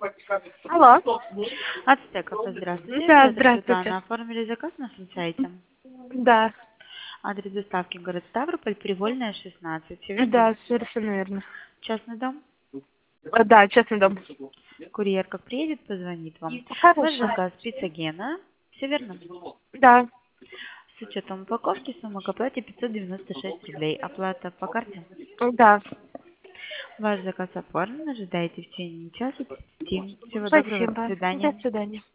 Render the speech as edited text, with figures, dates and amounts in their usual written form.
Алло. Ацтеков, здравствуйте. Да, Это здравствуйте. Светлана. Оформили заказ на нашем сайте. Да, Адрес доставки город Ставрополь, Привольная, 16. Все верно? да, совершенно верно. Частный дом. Да, честный дом. Курьер как приедет, позвонит вам. Ваш Хорошо. заказ пицца Гена. Все верно? Да, С учетом упаковки сумма к оплате 596 рублей. Оплата по карте. да. Ваш заказ оформлен. Ожидайте в течение часа 30. Всего доброго. До Спасибо. До свидания. свидания.